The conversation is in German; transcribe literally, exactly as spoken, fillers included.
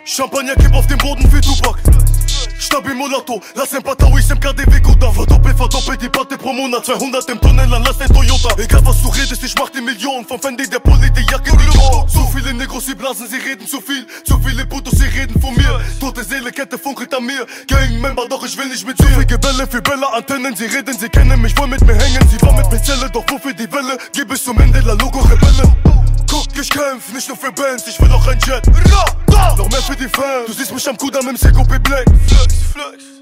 Champagner, kipp auf dem Boden für Tupac. Stabil Mulatto, lass ein paar Tauis im K D W gut da. Verdoppelt, verdoppelt die Platte pro Monat. zweihundert im Tunnel, an lass ein Toyota. Egal was du redest, ich mach die Millionen. Vom Fendi, der Pulli, die Jacke, die Show. So viele Negros, sie blasen, sie reden zu viel. Zu viele Putos, sie reden von mir. Tote Seele, Kette funkelt an mir. Gang-Member, doch ich will nicht mit dir. Zu viel Gebelle für Bälle, Antennen, sie reden, sie kennen mich, wollen mit mir hängen. Sie war mit mir Zelle, doch wofür die Welle? Geh bis zum Ende, La Logo, Rebelle. Guck, ich kämpf, nicht nur für Bands, ich will auch ein Jet. Noch mehr für die Fans. Du siehst mich am Kudamm im C Q P Black. Flex, flex.